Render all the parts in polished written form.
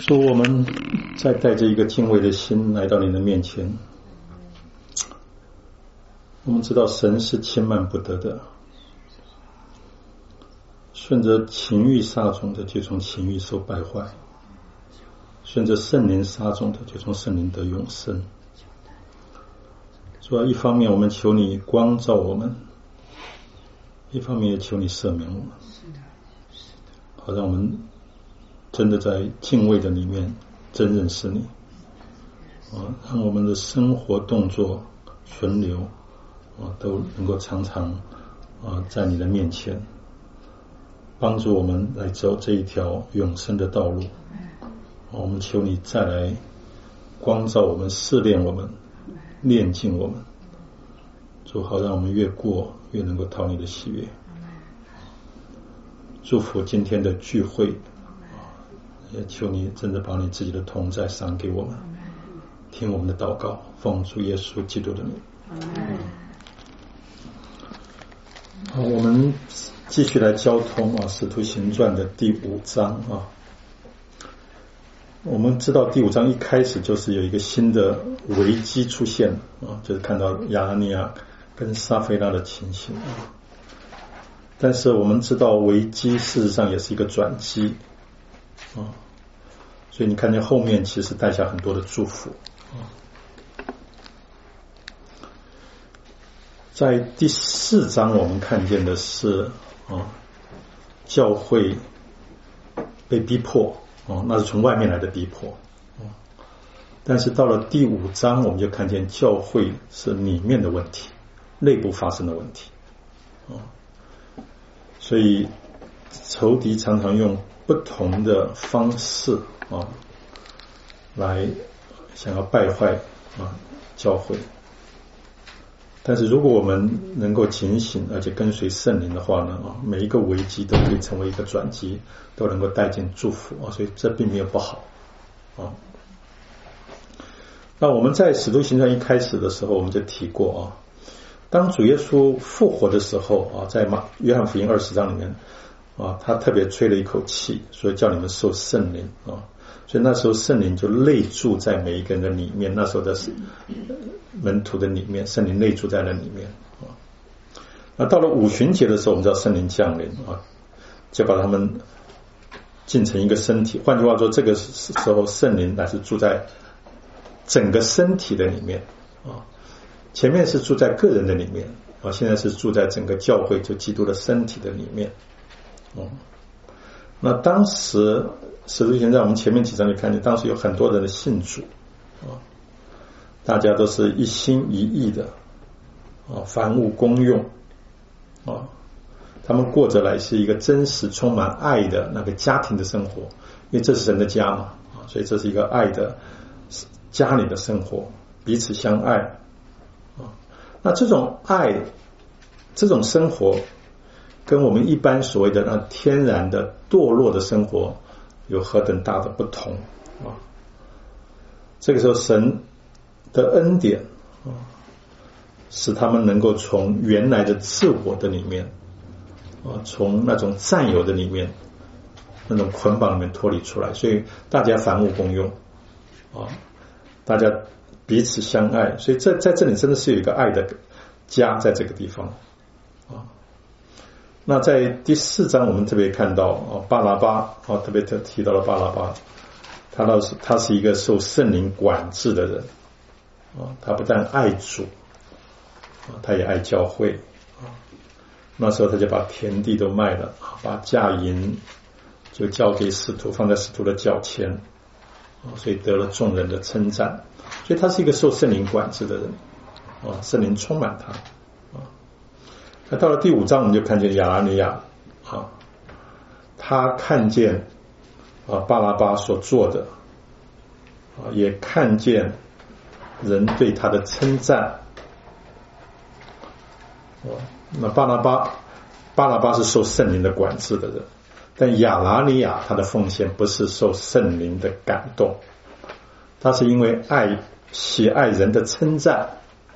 说我们再带着一个敬畏的心来到你的面前，我们知道神是轻慢不得的，顺着情欲撒种的就从情欲受败坏，顺着圣灵撒种的就从圣灵得永生。主要一方面我们求你光照我们，一方面也求你赦免我们，好让我们真的在敬畏的里面真认识你，让我们的生活动作存留都能够常常在你的面前，帮助我们来走这一条永生的道路。我们求你再来光照我们，试炼我们，炼净我们，主好让我们越过越能够讨你的喜悦。祝福今天的聚会，也求你真的把你自己的同在赏给我们，听我们的祷告，奉主耶稣基督的名。我们继续来交通使徒行传的第5章。我们知道第5章一开始就是有一个新的危机出现，就是看到亚拿尼亚跟撒非拉的情形。但是我们知道危机事实上也是一个转机，所以你看见后面其实带下很多的祝福。在第4章我们看见的是教会被逼迫，那是从外面来的逼迫。但是到了第5章我们就看见教会是里面的问题，内部发生的问题。所以仇敌常常用不同的方式来想要败坏教会。但是如果我们能够警醒而且跟随圣灵的话呢，每一个危机都可以成为一个转机，都能够带进祝福，所以这并没有不好。那我们在使徒行传一开始的时候我们就提过，当主耶稣复活的时候在约翰福音20章里面他特别吹了一口气，所以叫你们受圣灵所以那时候圣灵就内住在每一个人的里面，那时候的门徒的里面，圣灵内住在那里面。那到了五旬节的时候，我们知道圣灵降临就把他们进成一个身体。换句话说，这个时候圣灵乃是住在整个身体的里面前面是住在个人的里面现在是住在整个教会，就基督的身体的里面。那当时使徒行传我们前面几章就看见，当时有很多人的信主大家都是一心一意的凡物公用他们过着来是一个真实充满爱的那个家庭的生活，因为这是神的家嘛所以这是一个爱的家里的生活，彼此相爱那这种爱这种生活跟我们一般所谓的那天然的堕落的生活有何等大的不同这个时候神的恩典使他们能够从原来的自我的里面从那种占有的里面那种捆绑里面脱离出来，所以大家凡物公用大家彼此相爱，所以在这里真的是有一个爱的家在这个地方那在第4章我们特别看到巴拿巴特别提到了巴拿巴，他是一个受圣灵管制的人他不但爱主他也爱教会那时候他就把田地都卖了，把价银就交给使徒，放在使徒的脚前所以得了众人的称赞，所以他是一个受圣灵管制的人圣灵充满他那到了第5章我们就看见亚拿尼亚他看见巴拿巴所做的也看见人对他的称赞那巴拿巴是受圣灵的管制的人，但亚拿尼亚他的奉献不是受圣灵的感动，他是因为喜爱人的称赞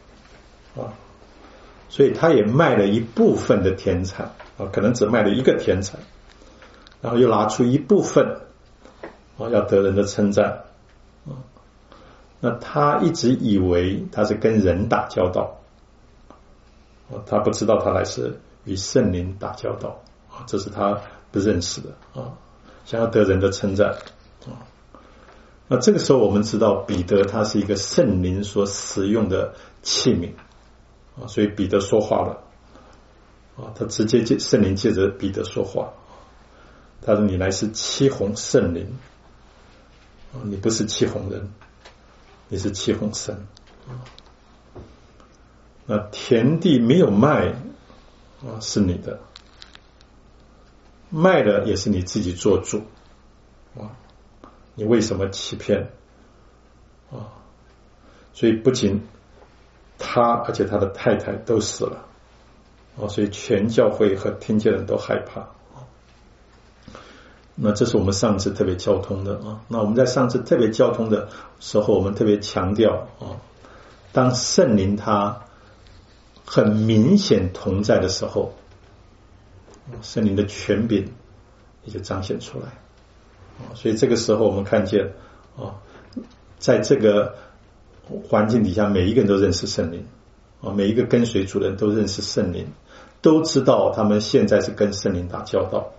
所以他也卖了一部分的田产可能只卖了一个田产，然后又拿出一部分要得人的称赞。那他一直以为他是跟人打交道，他不知道他来是与圣灵打交道，这是他不认识的想要得人的称赞。那这个时候我们知道彼得他是一个圣灵所使用的器皿，所以彼得说话了，他直接圣灵借着彼得说话，他说你来是欺哄圣灵，你不是欺哄人，你是欺哄神。那田地没有卖是你的，卖了也是你自己做主，你为什么欺骗所以不仅他，而且他的太太都死了所以全教会和听见的人都害怕。那这是我们上次特别交通的那我们在上次特别交通的时候，我们特别强调当圣灵他很明显同在的时候，圣灵的权柄也就彰显出来。所以这个时候我们看见在这个环境底下，每一个人都认识圣灵每一个跟随主的人都认识圣灵，都知道他们现在是跟圣灵打交道。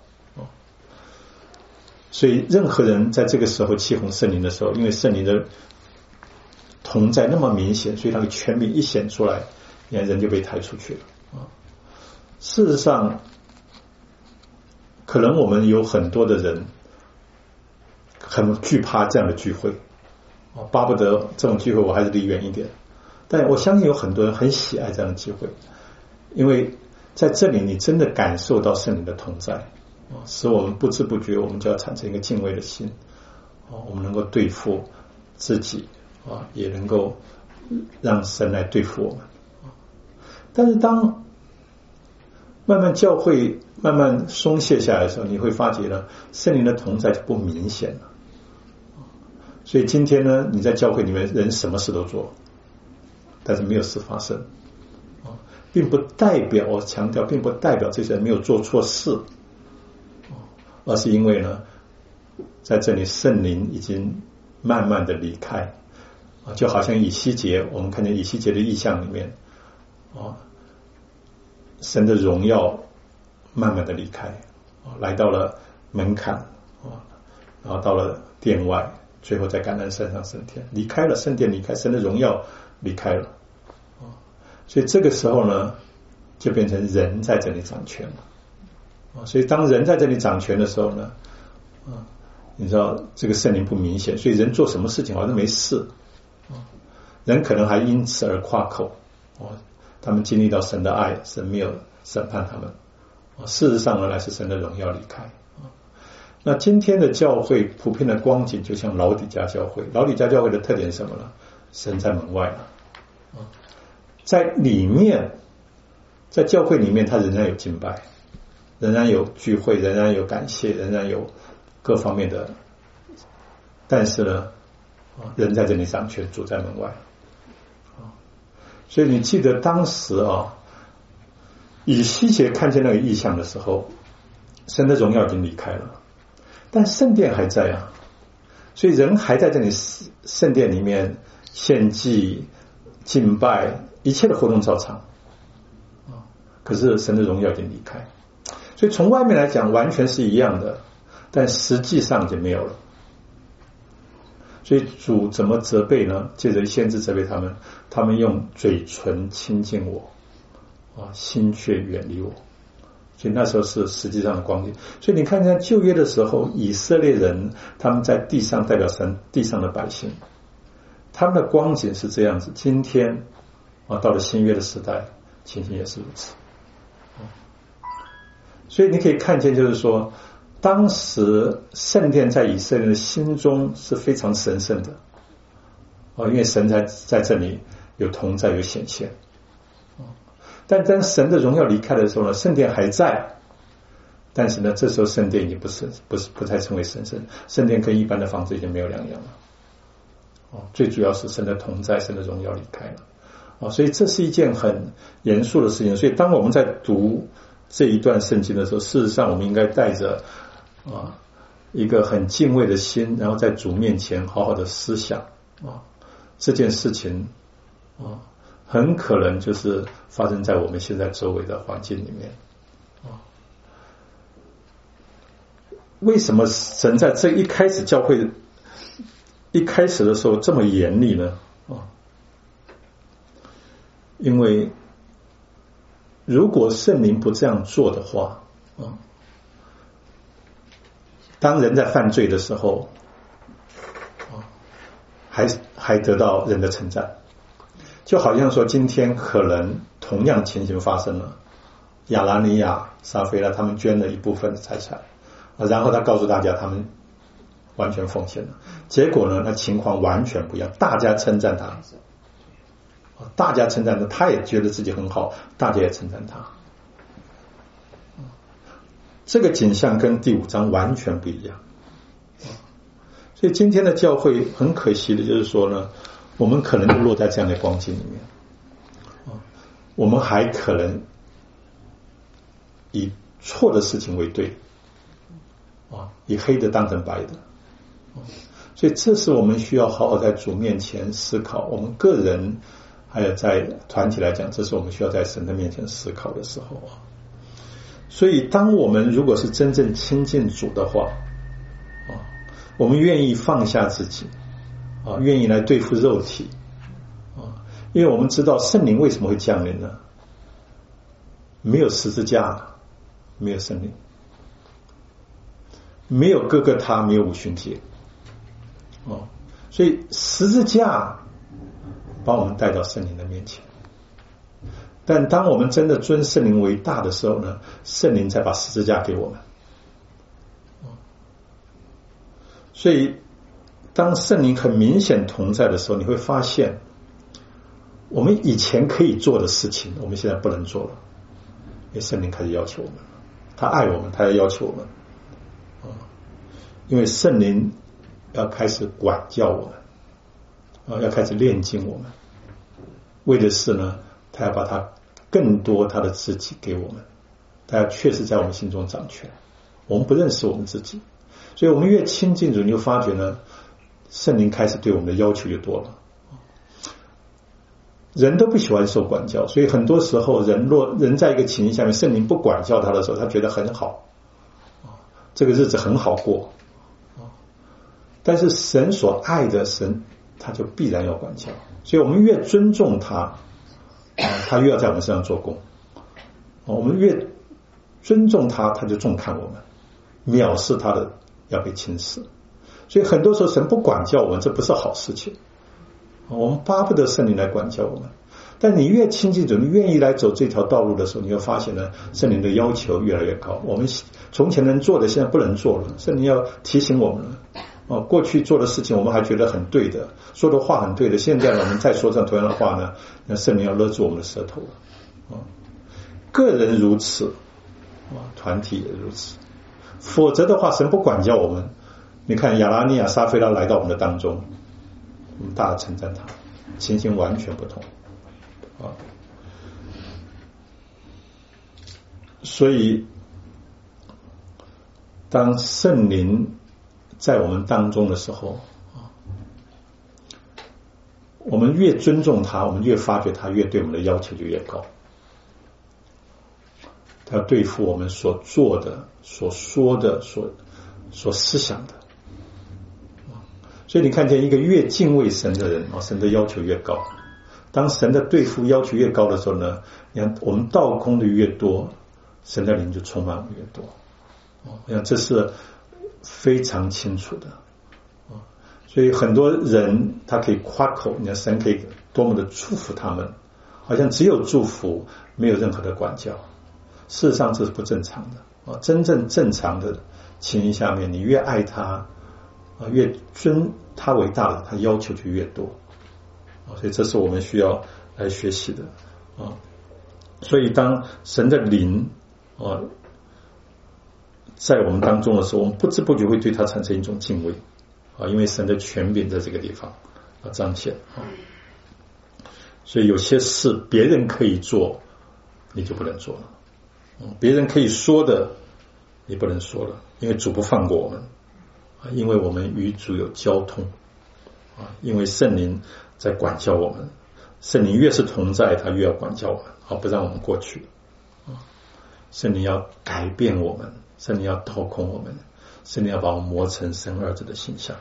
所以任何人在这个时候欺哄圣灵的时候，因为圣灵的同在那么明显，所以他的权柄一显出来，人就被抬出去了事实上可能我们有很多的人很惧怕这样的聚会巴不得这种聚会我还是离远一点，但我相信有很多人很喜爱这样的聚会，因为在这里你真的感受到圣灵的同在使我们不知不觉我们就要产生一个敬畏的心我们能够对付自己也能够让神来对付我们但是当慢慢教会慢慢松懈下来的时候，你会发觉呢圣灵的同在就不明显了所以今天呢你在教会里面人什么事都做，但是没有事发生并不代表，我强调并不代表这些人没有做错事而是因为呢在这里圣灵已经慢慢的离开就好像以西结，我们看见以西结的异象里面神的荣耀慢慢的离开来到了门槛然后到了殿外，最后在橄榄山上升天，离开了圣殿，离开神的荣耀离开了所以这个时候呢就变成人在这里掌权了所以当人在这里掌权的时候呢你知道这个圣灵不明显，所以人做什么事情好像没事人可能还因此而夸口他们经历到神的爱，神没有审判他们事实上呢乃是神的荣耀离开那今天的教会普遍的光景就像老底嘉教会，老底嘉教会的特点是什么呢？神在门外了在里面，在教会里面他仍然有敬拜，仍然有聚会，仍然有感谢，仍然有各方面的，但是呢人在这里掌权，主在门外所以你记得当时以西结看见那个异象的时候，神的荣耀已经离开了，但圣殿还在所以人还在这里圣殿里面献祭敬拜，一切的活动照常可是神的荣耀已经离开，所以从外面来讲完全是一样的，但实际上就没有了。所以主怎么责备呢？借着先知责备他们，他们用嘴唇亲近我心却远离我，所以那时候是实际上的光景。所以你看看旧约的时候，以色列人他们在地上代表神地上的百姓，他们的光景是这样子。今天到了新约的时代，情形也是如此所以你可以看见，就是说当时圣殿在以色列人的心中是非常神圣的因为神在这里有同在有显现但当神的荣耀离开的时候呢，圣殿还在，但是呢这时候圣殿已经不再称为神圣，圣殿跟一般的房子已经没有两样了最主要是神的同在，神的荣耀离开了所以这是一件很严肃的事情。所以当我们在读这一段圣经的时候，事实上我们应该带着一个很敬畏的心，然后在主面前好好的思想这件事情很可能就是发生在我们现在周围的环境里面为什么神在这一开始教会一开始的时候这么严厉呢？因为如果圣灵不这样做的话当人在犯罪的时候还得到人的称赞，就好像说今天可能同样情形发生了，亚拿尼亚、撒非拉他们捐了一部分的财产然后他告诉大家他们完全奉献了，结果呢那情况完全不一样，大家称赞他，他也觉得自己很好，大家也称赞他，这个景象跟第5章完全不一样。所以今天的教会很可惜的就是说呢，我们可能就落在这样的光景里面我们还可能以错的事情为对以黑的当成白的所以这是我们需要好好在主面前思考，我们个人还有在团体来讲，这是我们需要在神的面前思考的时候所以当我们如果是真正亲近主的话我们愿意放下自己愿意来对付肉体因为我们知道圣灵为什么会降临呢？没有十字架，没有圣灵，没有哥哥他，没有五旬节所以十字架把我们带到圣灵的面前，但当我们真的尊圣灵为大的时候呢，圣灵才把十字架给我们所以当圣灵很明显同在的时候，你会发现我们以前可以做的事情我们现在不能做了，因为圣灵开始要求我们，他爱我们，他要求我们因为圣灵要开始管教我们要开始炼净我们，为的是呢他要把他更多他的自己给我们，他要确实在我们心中掌权，我们不认识我们自己，所以我们越亲近主，你就发觉呢圣灵开始对我们的要求就多了。人都不喜欢受管教，所以很多时候人在一个情形下面，圣灵不管教他的时候，他觉得很好这个日子很好过但是神所爱的神他就必然要管教，所以我们越尊重他他越要在我们身上做工我们越尊重他，他就重看我们，藐视他的要被轻视，所以很多时候神不管教我们，这不是好事情我们巴不得圣灵来管教我们，但你越亲近主，你愿意来走这条道路的时候，你会发现呢圣灵的要求越来越高，我们从前能做的现在不能做了，圣灵要提醒我们了过去做的事情我们还觉得很对的，说的话很对的，现在呢我们再说这同样的话呢，那圣灵要勒住我们的舌头了个人如此团体也如此，否则的话神不管教我们，你看亚拿尼亚、撒非拉来到我们的当中，我们大大称赞他，情形完全不同所以当圣灵在我们当中的时候我们越尊重他，我们越发觉他越对我们的要求就越高，他要对付我们所做的、所说的、所思想的所以你看见一个越敬畏神的人神的要求越高，当神的对付要求越高的时候呢，你看我们倒空的越多，神的灵就充满我们越多我想这是非常清楚的所以很多人他可以夸口，你看神可以多么的祝福他们，好像只有祝福没有任何的管教，事实上这是不正常的真正正常的情形下面，你越爱他越尊他为大的，他要求就越多所以这是我们需要来学习的所以当神的灵在我们当中的时候，我们不知不觉会对他产生一种敬畏因为神的权柄在这个地方彰显所以有些事别人可以做你就不能做了别人可以说的你不能说了，因为主不放过我们因为我们与主有交通因为圣灵在管教我们，圣灵越是同在，他越要管教我们不让我们过去圣灵要改变我们，圣灵要掏空我们，圣灵要把我们磨成神儿子的形象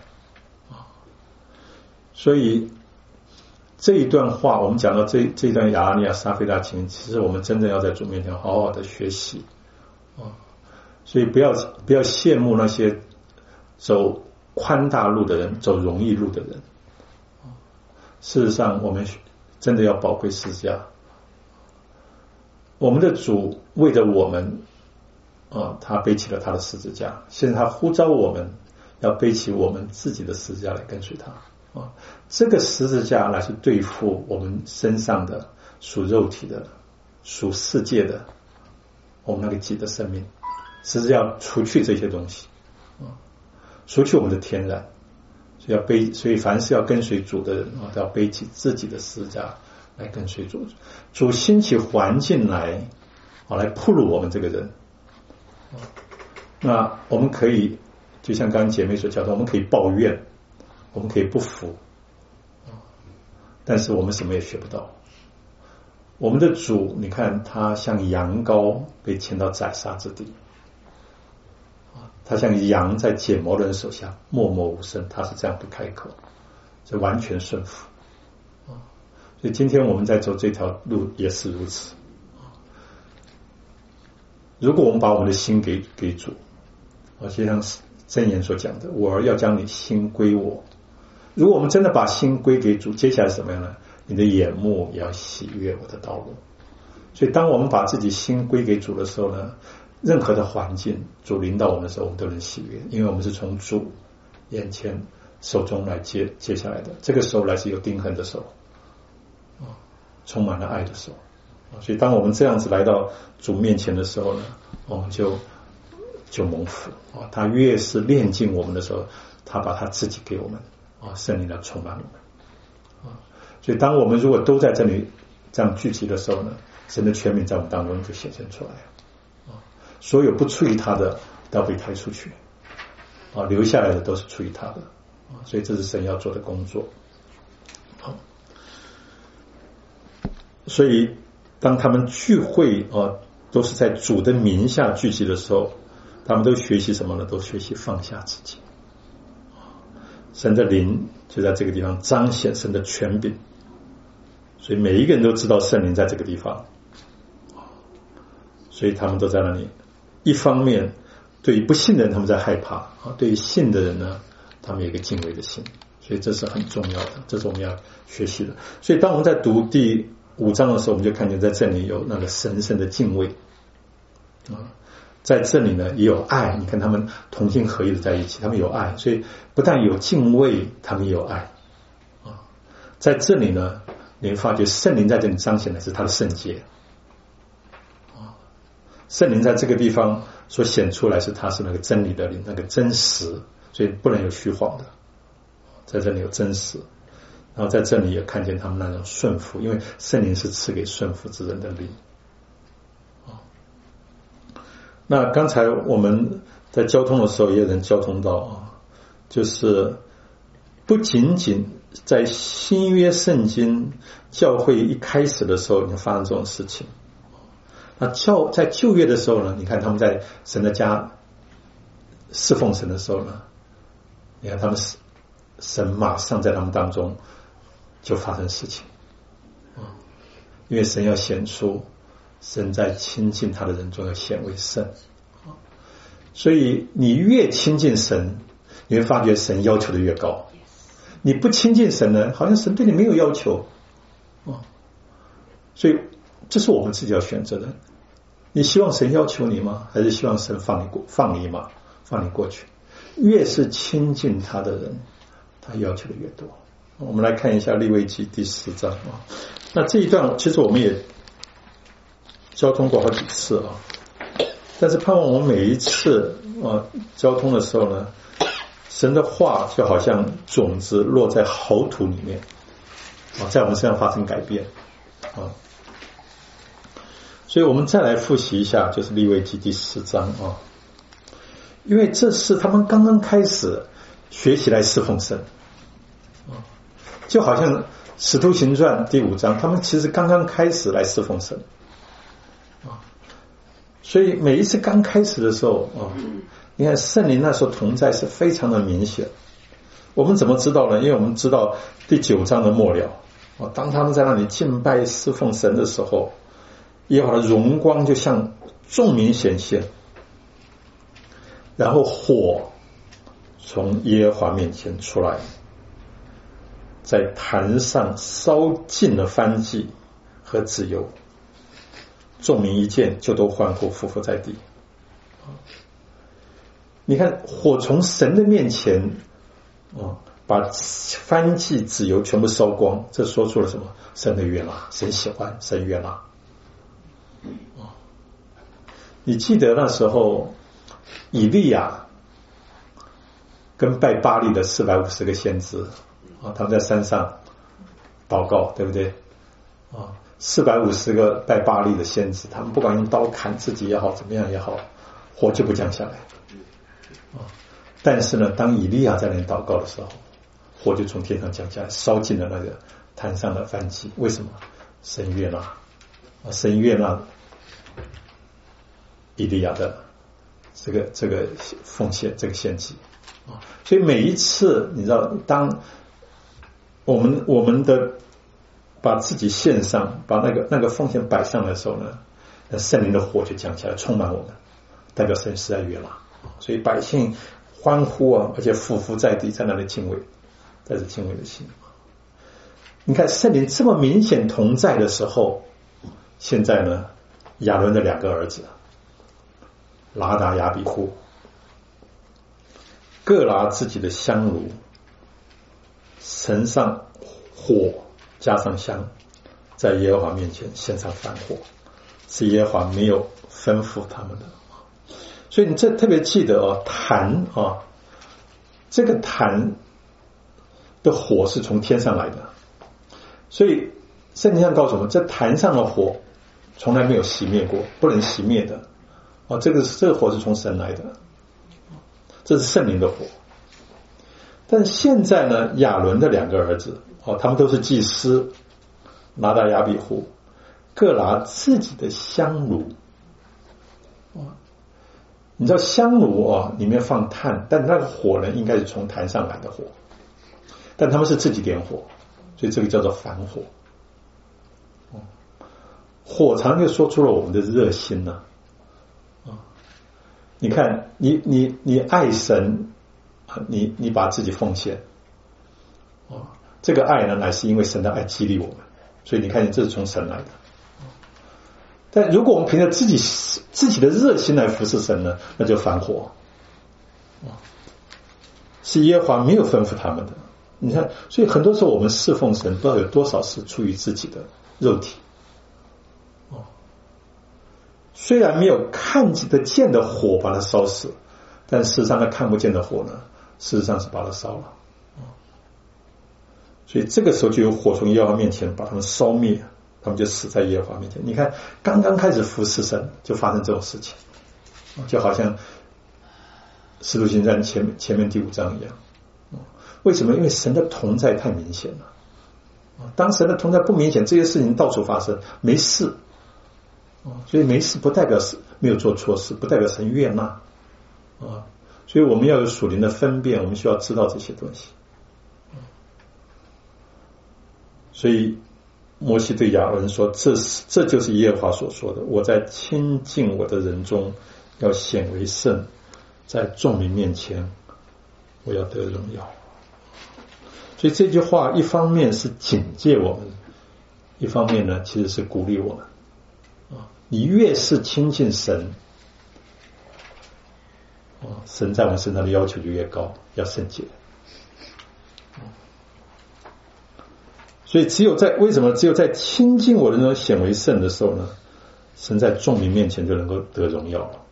所以这一段话我们讲到这一段亚拿尼亚撒非拉情，其实我们真正要在主面前好好的学习所以不要羡慕那些走宽大路的人，走容易路的人事实上我们真的要宝贵十字架。我们的主为了我们他背起了他的十字架，现在他呼召我们要背起我们自己的十字架来跟随他这个十字架乃是对付我们身上的属肉体的属世界的我们那个己的生命，十字架要除去这些东西除去我们的天然，所以凡是要跟随主的人都要背起自己的十字架来跟随主。主兴起环境来暴露我们这个人那我们可以就像刚刚姐妹所讲的，我们可以抱怨，我们可以不服但是我们什么也学不到。我们的主你看他像羊羔被牵到宰杀之地，他像羊在剪毛的人手下默默无声，他是这样不开口，就完全顺服所以今天我们在走这条路也是如此如果我们把我们的心给主就像箴言所讲的，我儿要将你心归我。如果我们真的把心归给主，接下来是什么样呢？你的眼目也要喜悦我的道路。所以当我们把自己心归给主的时候呢，任何的环境主领导我们的时候，我们都能喜悦，因为我们是从主眼前手中来接下来的，这个手来是有钉痕的手充满了爱的手所以当我们这样子来到主面前的时候呢，我们就蒙福他越是炼净我们的时候，他把他自己给我们圣灵来充满我们所以当我们如果都在这里这样聚集的时候呢，神的权柄在我们当中就显现出来所有不出于他的都要被抬出去留下来的都是出于他的所以这是神要做的工作所以当他们聚会都是在主的名下聚集的时候，他们都学习什么呢？都学习放下自己。神的灵就在这个地方彰显神的权柄，所以每一个人都知道圣灵在这个地方，所以他们都在那里。一方面对于不信的人他们在害怕对于信的人呢，他们有一个敬畏的心，所以这是很重要的，这是我们要学习的。所以当我们在读第5章的时候，我们就看见在这里有那个神圣的敬畏在这里呢也有爱，你看他们同心合一的在一起，他们有爱，所以不但有敬畏，他们也有爱在这里呢，你会发觉圣灵在这里彰显的是他的圣洁圣灵在这个地方所显出来是他是那个真理的灵，那个真实，所以不能有虚谎的，在这里有真实。然后在这里也看见他们那种顺服，因为圣灵是赐给顺服之人的灵那刚才我们在交通的时候也有人交通到就是不仅仅在新约圣经教会一开始的时候你发生这种事情，那在旧约的时候呢，你看他们在神的家侍奉神的时候呢，你看他们神马上在他们当中就发生事情因为神要显出神在亲近他的人中要显为圣所以你越亲近神，你会发觉神要求的越高，你不亲近神呢，好像神对你没有要求所以这是我们自己要选择的，你希望神要求你吗？还是希望神放你吗？放你过去？越是亲近他的人，他要求的越多。我们来看一下利未记第10章那这一段其实我们也交通过好几次但是盼望我们每一次交通的时候呢，神的话就好像种子落在好土里面在我们身上发生改变所以我们再来复习一下，就是利未记第10章因为这是他们刚刚开始学习来侍奉神，就好像使徒行传第5章，他们其实刚刚开始来侍奉神，所以每一次刚开始的时候你看圣灵那时候同在是非常的明显。我们怎么知道呢？因为我们知道第9章的末了，当他们在那里敬拜侍奉神的时候，耶和华的荣光就向众民显现，然后火从耶和华面前出来，在坛上烧尽了燔祭和脂油，众民一见就都欢呼，匍匐在地。你看火从神的面前把燔祭脂油全部烧光，这说出了什么？神的悦纳，神喜欢，神悦纳。你记得那时候以利亚跟拜巴力的450个先知他们在山上祷告，对不对？450个拜巴力的先知，他们不管用刀砍自己也好，怎么样也好，火就不降下来。但是呢，当以利亚在那里祷告的时候，火就从天上降下来，烧尽了那个坛上的燔祭。为什么？神悦纳，神悦纳以利亚的这个奉献，这个献祭所以每一次你知道，当我们的把自己献上，把那个奉献摆上的时候呢，那圣灵的火就降下来，充满我们，代表神实在悦纳。所以百姓欢呼而且匍匐在地，在那里敬畏，带着敬畏的心。你看圣灵这么明显同在的时候，现在呢，亚伦的2个儿子拿达、亚比户各拿自己的香炉，盛上火，加上香，在耶和华面前献上燔火，是耶和华没有吩咐他们的。所以你这特别记得坛这个坛的火是从天上来的，所以圣经上告诉我们，这坛上的火从来没有熄灭过，不能熄灭的这个火是从神来的，这是圣灵的火。但现在呢，亚伦的2个儿子他们都是祭司，拿达、亚比户各拿自己的香炉你知道香炉里面放炭，但那个火呢应该是从坛上来的火，但他们是自己点火，所以这个叫做燔火。火常就说出了我们的热心呢你看你爱神你把自己奉献这个爱呢乃是因为神的爱激励我们，所以你看这是从神来的。但如果我们凭着自己的热心来服侍神呢，那就反火是耶和华没有吩咐他们的。你看，所以很多时候我们侍奉神不知道有多少是出于自己的肉体虽然没有看得见的火把它烧死，但事实上那看不见的火呢，事实上是把它烧了所以这个时候就有火从耶和华面前把他们烧灭，他们就死在耶和华面前。你看刚刚开始服侍神就发生这种事情就好像使徒行传前面第5章一样为什么？因为神的同在太明显了当神的同在不明显，这些事情到处发生，没事所以没事不代表没有做错事，不代表神悦纳所以我们要有属灵的分辨，我们需要知道这些东西所以摩西对亚伦说，这就是耶和华所说的，我在亲近我的人中要显为圣，在众民面前我要得荣耀。所以这句话一方面是警戒我们，一方面呢其实是鼓励我们你越是亲近神神在我们身上的要求就越高，要圣洁所以为什么只有在亲近我的人显为圣的时候呢，神在众民面前就能够得荣耀了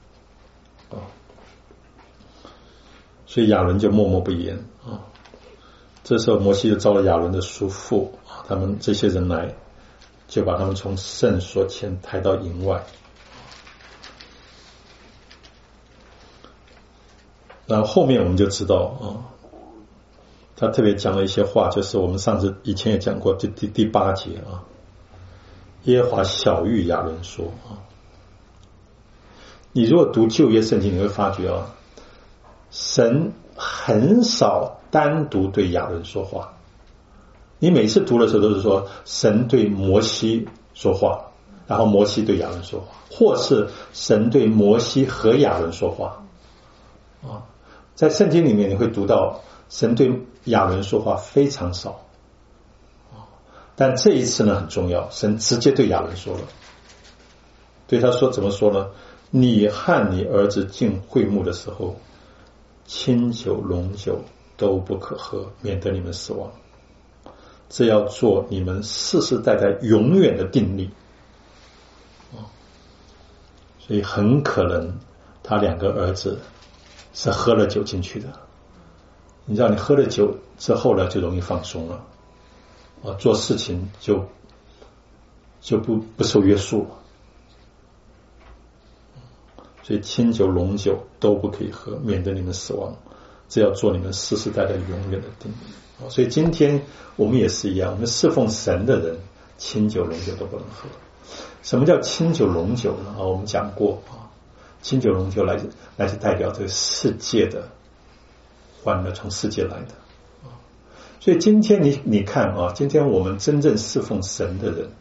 所以亚伦就默默不言这时候摩西就召了亚伦的叔父他们这些人来，就把他们从圣所前抬到营外。 然后后面我们就知道他特别讲了一些话，就是我们上次以前也讲过，就第8节耶和华晓谕亚伦说你如果读旧约圣经，你会发觉神很少单独对亚伦说话。你每次读的时候都是说神对摩西说话，然后摩西对亚伦说话，或是神对摩西和亚伦说话在圣经里面你会读到神对亚伦说话非常少但这一次呢很重要，神直接对亚伦说了，对他说怎么说呢？你和你儿子进会幕的时候，清酒浓酒都不可喝，免得你们死亡，这要做你们世世代代永远的定例所以很可能他2个儿子是喝了酒进去的。你知道你喝了酒之后呢就容易放松了做事情就不受约束了。所以清酒浓酒都不可以喝，免得你们死亡，这要做你们世世代代永远的定例所以今天我们也是一样，我们侍奉神的人清酒浓酒都不能喝。什么叫清酒浓酒呢我们讲过清酒浓酒来自代表这个世界的欢乐，从世界来的所以今天你看今天我们真正侍奉神的人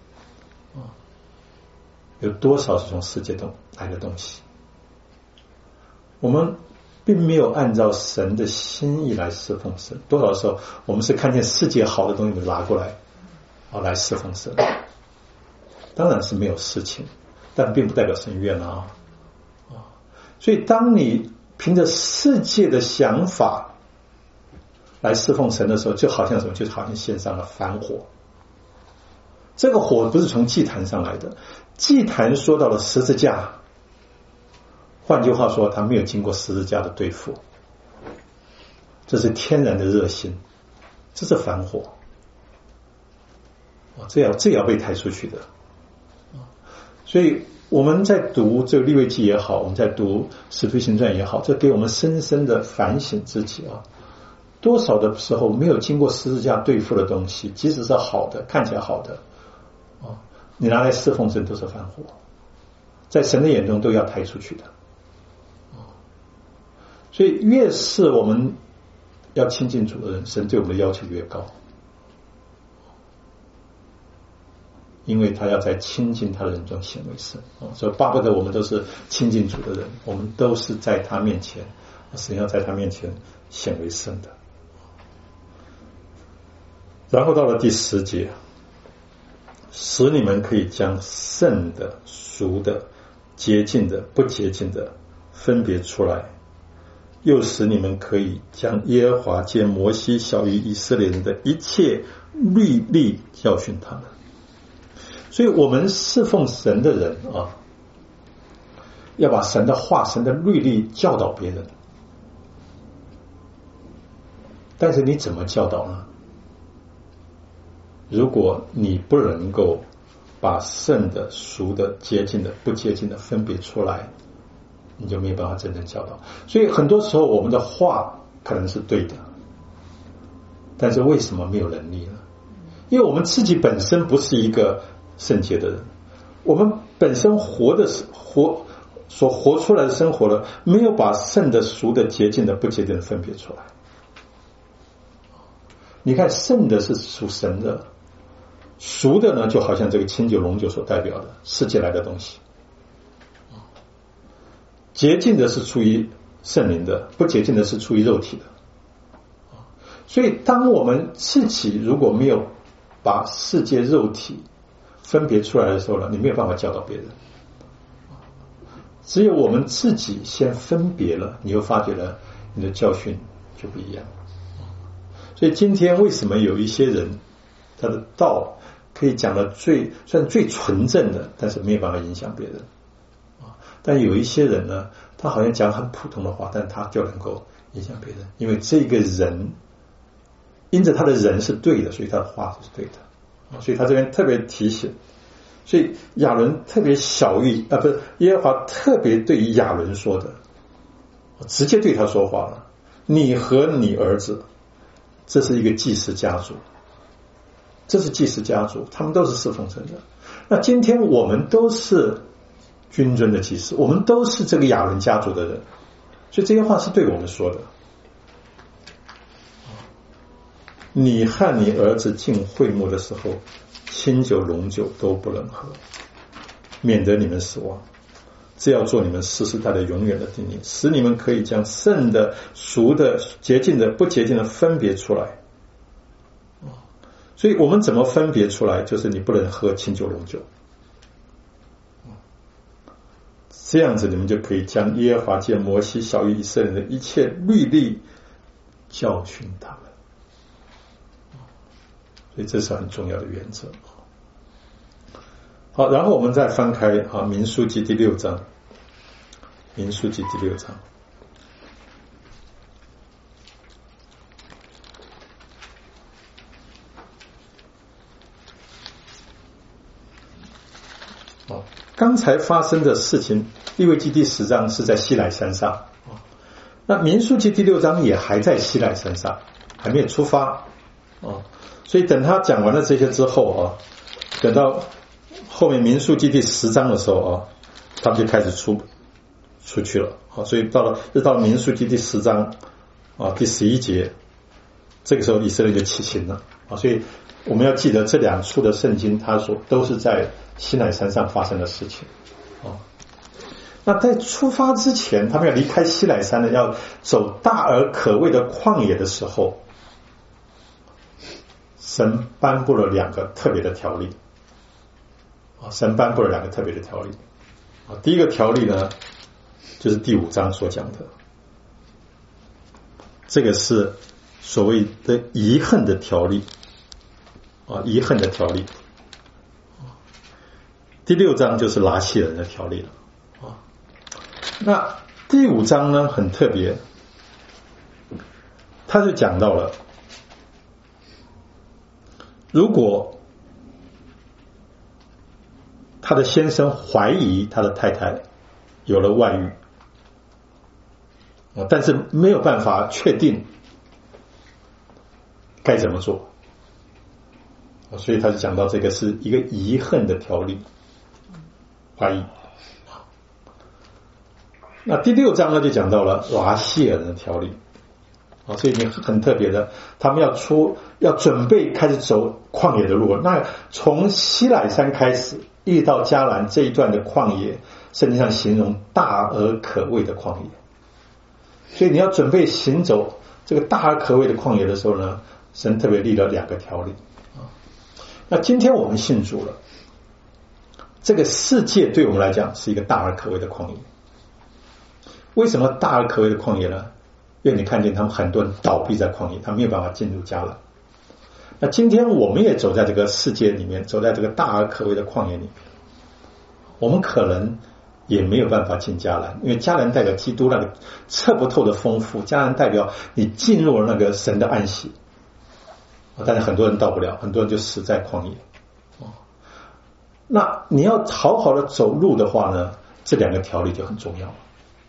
有多少是从世界中来的东西？我们并没有按照神的心意来侍奉神，多少时候我们是看见世界好的东西拿过来来侍奉神。当然是没有事情，但并不代表神悦纳所以当你凭着世界的想法来侍奉神的时候，就好像什么？就好像献上了燔火。这个火不是从祭坛上来的，祭坛说到了十字架，换句话说，它没有经过十字架的对付，这是天然的热心，这是燔火这要被抬出去的所以我们在读这个利未记也好，我们在读使徒行传也好，这给我们深深的反省自己多少的时候没有经过十字架对付的东西，即使是好的看起来好的你拿来侍奉神都是燔火，在神的眼中都要抬出去的所以越是我们要亲近主的人，神对我们的要求越高，因为他要在亲近他的人中显为圣所以巴不得我们都是亲近主的人，我们都是在他面前，神要在他面前显为圣的。然后到了第10节，使你们可以将圣的、俗的、洁净的、不洁净的分别出来，又使你们可以将耶和华借摩西晓谕以色列人的一切律例教训他们。所以我们侍奉神的人要把神的话、神的律例教导别人。但是你怎么教导呢？如果你不能够把圣的、俗的、洁净的、不洁净的分别出来，你就没有办法真正教导。所以很多时候我们的话可能是对的，但是为什么没有能力呢？因为我们自己本身不是一个圣洁的人，我们本身所活出来的生活了，没有把圣的、俗的、洁净的、不洁净的分别出来。你看圣的是属神的，俗的呢就好像这个清酒浓酒所代表的世界来的东西，洁净的是出于圣灵的，不洁净的是出于肉体的。所以当我们自己如果没有把世界肉体分别出来的时候呢，你没有办法教导别人。只有我们自己先分别了，你又发觉了你的教训就不一样。所以今天为什么有一些人他的道可以讲的算最纯正的，但是没有办法影响别人。但有一些人呢，他好像讲很普通的话，但他就能够影响别人，因为这个人因着他的人是对的，所以他的话是对的。所以他这边特别提醒，所以亚伦特别晓谕不是耶和华特别对于亚伦说的直接对他说话了，你和你儿子，这是一个祭司家族，这是祭司家族，他们都是侍奉神的。那今天我们都是君尊的祭司，我们都是这个亚伦家族的人，所以这些话是对我们说的。你和你儿子进会幕的时候，清酒浓酒都不能喝，免得你们死亡。这要做你们世世代代永远的定例，使你们可以将圣的、俗的、洁净的、不洁净的分别出来。所以我们怎么分别出来？就是你不能喝清酒浓酒，这样子你们就可以将耶和华借摩西晓谕以色列人的一切律例教训他们。所以这是很重要的原则。好，然后我们再翻开民数记第6章，民数记第6章。刚才发生的事情，利未记第10章是在西乃山上，那民数记第6章也还在西乃山上，还没有出发。所以等他讲完了这些之后等到后面民数记第10章的时候他们就开始出去了。所以到了民数记第10章第11节，这个时候以色列就起行了。所以我们要记得这2处的圣经，它都是在西乃山上发生的事情。那在出发之前，他们要离开西乃山的，要走大而可畏的旷野的时候，神颁布了2个特别的条例。神颁布了2个特别的条例。第一个条例呢，就是第5章所讲的，这个是所谓的遗恨的条例。遗恨的条例。第6章就是拿细人的条例了。那第5章呢很特别，他就讲到了，如果他的先生怀疑他的太太有了外遇，但是没有办法确定该怎么做，所以他就讲到这个是一个遗恨的条例，怀疑。那第6章呢就讲到了拿细尔人的条例。所以你很特别的，他们要准备开始走旷野的路。那从西乃山开始一直到迦南这一段的旷野，圣经上形容大而可畏的旷野。所以你要准备行走这个大而可畏的旷野的时候呢，神特别立了2个条例。那今天我们信主了，这个世界对我们来讲是一个大而可畏的旷野。为什么大而可畏的旷野呢？因为你看见他们很多人倒闭在旷野，他没有办法进入迦南。那今天我们也走在这个世界里面，走在这个大而可畏的旷野里面，我们可能也没有办法进迦南，因为迦南代表基督那个测不透的丰富，迦南代表你进入了那个神的安息。但是很多人到不了，很多人就死在旷野。那你要好好的走路的话呢，这2个条例就很重要。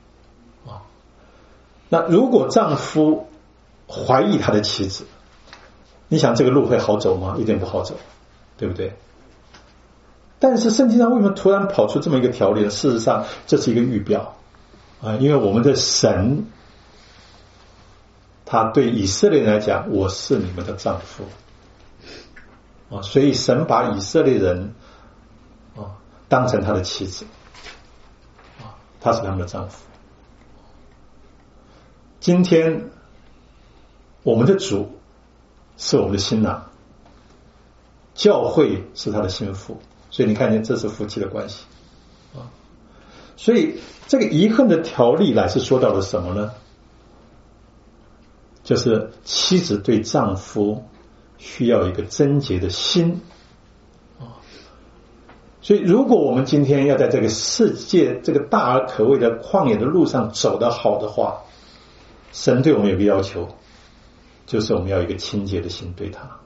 那如果丈夫怀疑他的妻子，你想这个路会好走吗？一点不好走，对不对？但是圣经上为什么突然跑出这么一个条例呢？事实上这是一个预表因为我们的神他对以色列人来讲，我是你们的丈夫所以神把以色列人当成他的妻子他是他们的丈夫。今天我们的主是我们的新郎，教会是他的新妇，所以你看见这是夫妻的关系所以这个遗恨的条例乃是说到了什么呢？就是妻子对丈夫需要一个贞洁的心所以如果我们今天要在这个世界这个大而可畏的旷野的路上走得好的话，神对我们有个要求，就是我们要有一个清洁的心对他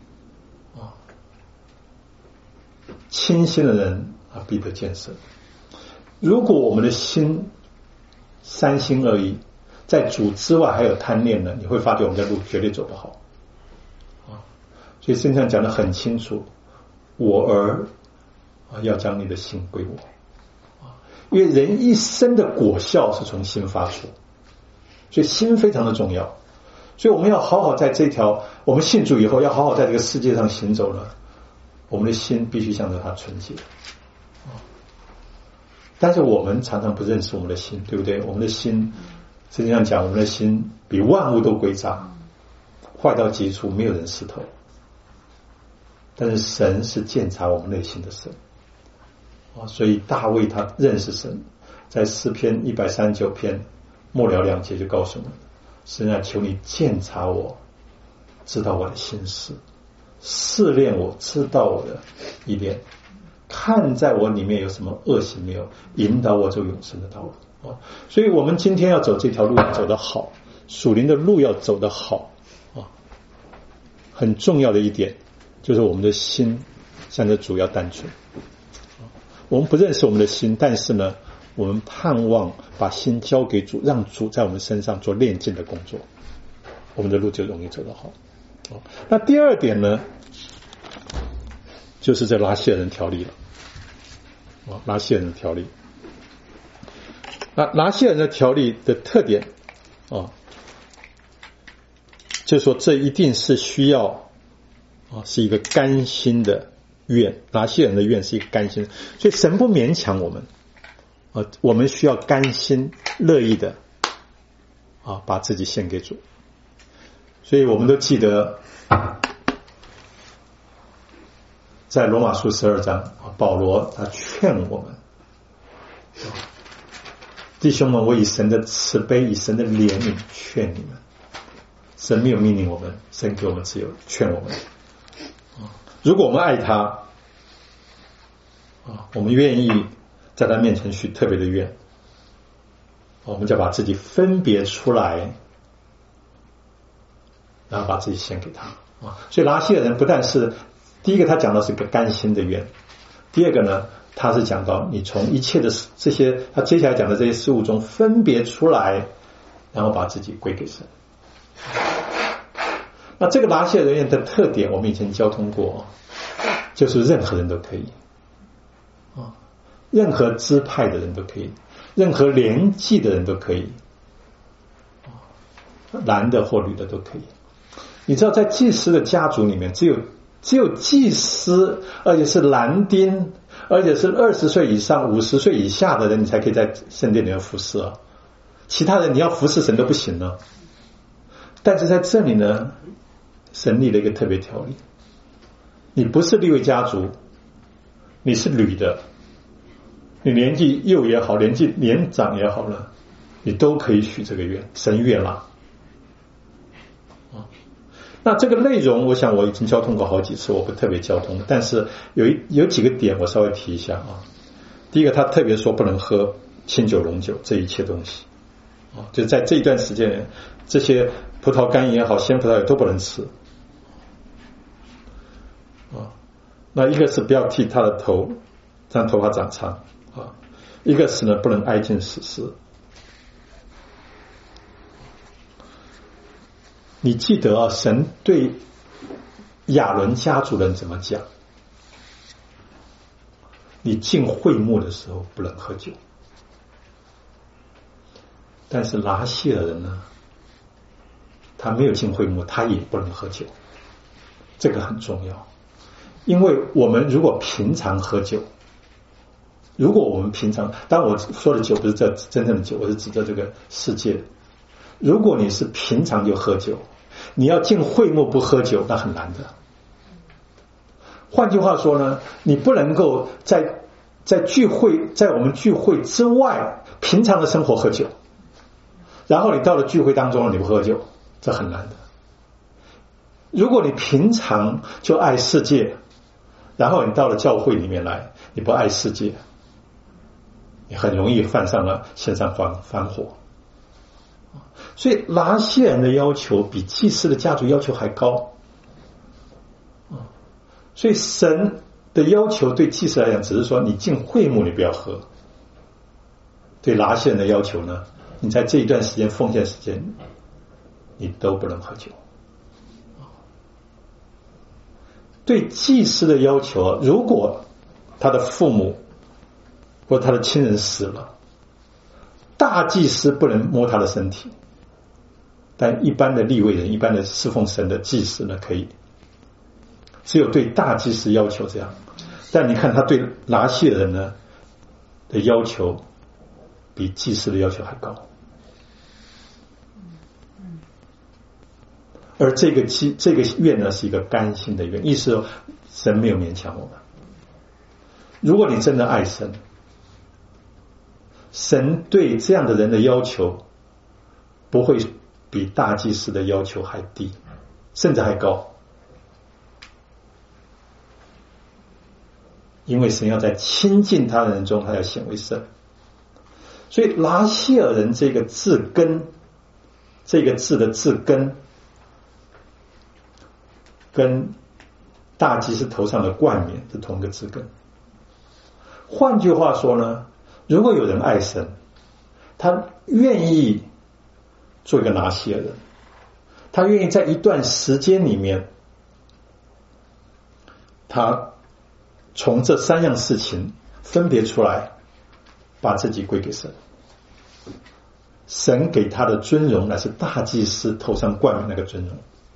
清心的人必得见神。如果我们的心3心2意， 在主之外还有贪念呢，你会发觉我们的路绝对走不好所以圣经讲得很清楚，我儿要将你的心归我因为人一生的果效是从心发出，所以心非常的重要。所以我们要好好在这条，我们信主以后要好好在这个世界上行走了，我们的心必须向着它纯洁但是我们常常不认识我们的心，对不对？我们的心实际上讲，我们的心比万物都诡诈，坏到极处，没有人识透。但是神是鉴察我们内心的神所以大卫他认识神，在诗篇139篇末了2节就告诉我们，神啊，求你鉴察我，知道我的心思，试炼我，知道我的意念，看在我里面有什么恶行没有，引导我走永生的道路所以我们今天要走这条路走得好，属灵的路要走得好很重要的一点就是我们的心向着主要单纯我们不认识我们的心，但是呢我们盼望把心交给主，让主在我们身上做炼净的工作，我们的路就容易走得好那第二点呢就是这拉谢人条例了拉谢人的条例。那拉谢人的条例的特点就是说这一定是需要是一个甘心的愿，拉谢人的愿是一个甘心的，所以神不勉强我们我们需要甘心乐意的把自己献给主。所以我们都记得在罗马书12章保罗他劝我们弟兄们，我以神的慈悲以神的怜悯劝你们，神没有命令我们，神给我们自由，劝我们如果我们爱他我们愿意在他面前许特别的愿我们就把自己分别出来，然后把自己献给他所以拉谢人不但是第一个他讲的是个甘心的愿，第二个呢他是讲到你从一切的这些他接下来讲的这些事物中分别出来，然后把自己归给神。那这个拉谢人愿的特点我们以前交通过就是任何人都可以任何支派的人都可以，任何年纪的人都可以，男的或女的都可以。你知道在祭司的家族里面只有祭司，而且是男丁，而且是20岁以上50岁以下的人你才可以在圣殿里面服侍其他人你要服侍神都不行了但是在这里呢神立了一个特别条例，你不是利未家族，你是女的，你年纪幼也好，年长也好了，你都可以许这个愿，神悦纳那这个内容我想我已经交通过好几次，我不特别交通，但是有几个点我稍微提一下第一个他特别说不能喝清酒浓酒这一切东西就在这一段时间这些葡萄干也好鲜葡萄也都不能吃那一个是不要剃他的头让头发长长一个是呢不能挨近死尸。你记得神对亚伦家族人怎么讲？你进会幕的时候不能喝酒，但是拉谢尔人呢，他没有进会幕，他也不能喝酒，这个很重要。因为我们如果平常喝酒，如果我们平常，当然我说的酒不是这真正的酒，我是指的这个世界。如果你是平常就喝酒，你要进会幕不喝酒，那很难的。换句话说呢，你不能够在聚会，在我们聚会之外平常的生活喝酒，然后你到了聚会当中你不喝酒，这很难的。如果你平常就爱世界，然后你到了教会里面来你不爱世界，你很容易犯上了线上反火。所以拉谢人的要求比祭司的家族要求还高。所以神的要求对祭司来讲只是说你进会幕你不要喝，对拉谢人的要求呢你在这一段时间奉献时间，你都不能喝酒。对祭司的要求，如果他的父母或他的亲人死了，大祭司不能摸他的身体，但一般的利未人，一般的侍奉神的祭司呢，可以。只有对大祭司要求这样，但你看他对拿细尔人呢的要求比祭司的要求还高。而这个愿呢是一个甘心的愿，意思说神没有勉强我们。如果你真的爱神，神对这样的人的要求不会比大祭司的要求还低，甚至还高。因为神要在亲近他的人中，他要显为圣。所以拿细尔人这个字根，这个字的字根跟大祭司头上的冠冕是同一个字根。换句话说呢，如果有人爱神，他愿意做一个拿细尔人，他愿意在一段时间里面，他从这3样事情分别出来，把自己归给神。神给他的尊荣乃是大祭司头上冠冕那个尊荣。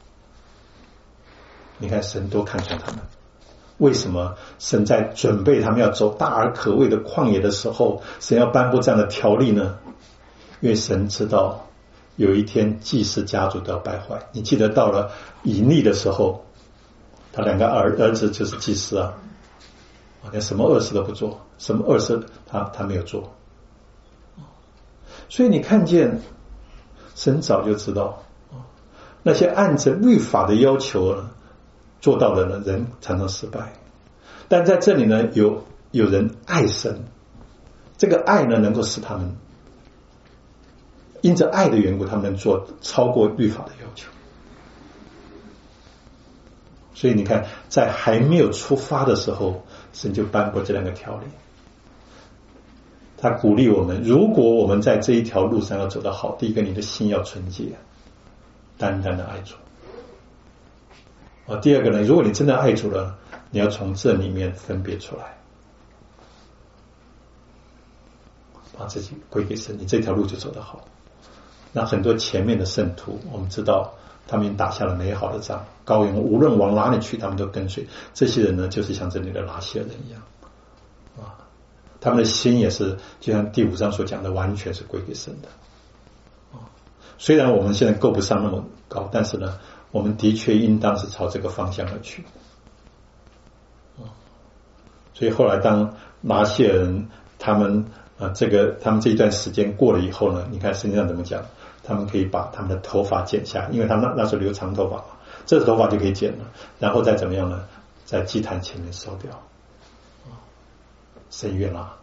你看神多看重他们。为什么神在准备他们要走大而可畏的旷野的时候，神要颁布这样的条例呢？因为神知道有一天祭司家族都要败坏。你记得到了以利的时候，他2个儿子就是祭司啊，连什么恶事都不做，什么恶事他没有做。所以你看见神早就知道，那些按着律法的要求做到的人常常失败。但在这里呢，有人爱神，这个爱呢能够使他们因着爱的缘故，他们能做超过律法的要求。所以你看，在还没有出发的时候，神就颁布这2个条例。他鼓励我们，如果我们在这一条路上要走得好，第一个，你的心要纯洁，单单的爱主。第二个呢，如果你真的爱主了，你要从这里面分别出来，把自己归给神，你这条路就走得好。那很多前面的圣徒，我们知道他们打下了美好的仗，羔羊无论往哪里去，他们都跟随。这些人呢，就是像这里的拿细尔人一样他们的心也是就像第5章所讲的，完全是归给神的虽然我们现在够不上那么高，但是呢，我们的确应当是朝这个方向而去所以后来当拿细尔人他们这一段时间过了以后呢，你看圣经上怎么讲，他们可以把他们的头发剪下，因为他们那时候留长头发嘛，这头发就可以剪了，然后再怎么样呢，在祭坛前面烧掉。神悦纳。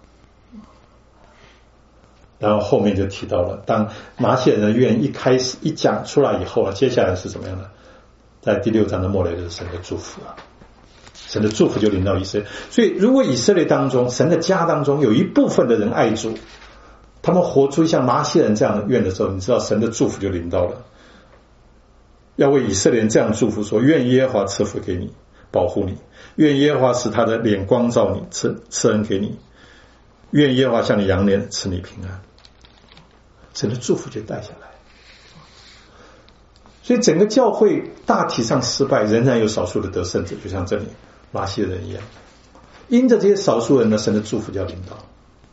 然后后面就提到了，当拿细尔人的愿一开始一讲出来以后接下来是怎么样呢？在第6章的末尾就是神的祝福了，神的祝福就临到以色列。所以如果以色列当中，神的家当中有一部分的人爱主，他们活出像拿细尔人这样的愿的时候，你知道神的祝福就临到了。要为以色列人这样祝福说，愿耶和华赐福给你，保护你，愿耶和华使他的脸光照你，赐恩给你，愿耶和华向你扬脸，赐你平安。神的祝福就带下来。所以整个教会大体上失败，仍然有少数的得胜者，就像这里拿细尔人一样。因着这些少数人呢，神的祝福就要临到。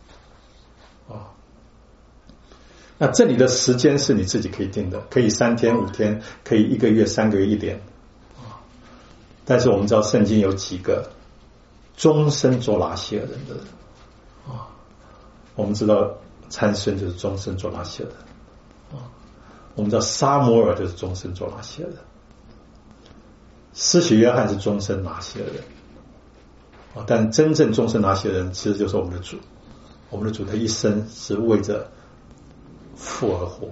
那这里的时间是你自己可以定的，可以3天5天，可以1个月3个月1年。但是我们知道圣经有几个终身做拿细尔人的人我们知道参孙就是终身做拿细尔人我们知道撒母耳就是终身做拿细尔人，施洗约翰是终身拿细尔人但真正终身拿细尔人其实就是我们的主。我们的主他一生是为着父而活。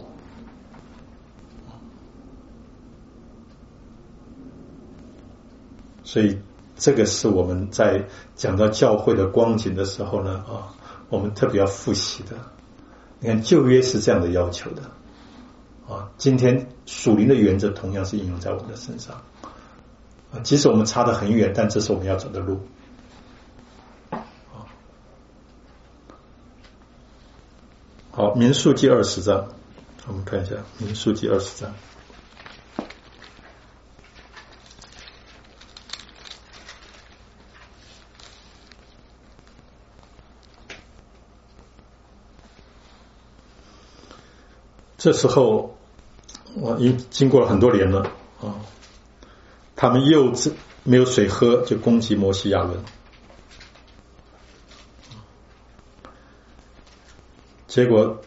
所以这个是我们在讲到教会的光景的时候呢我们特别要复习的。 你看旧约是这样的要求的啊，今天属灵的原则同样是应用在我们的身上啊，即使我们差得很远，但这是我们要走的路。好，民数记20章，我们看一下民数记20章。这时候经过了很多年了啊，他们又没有水喝，就攻击摩西亚伦。结果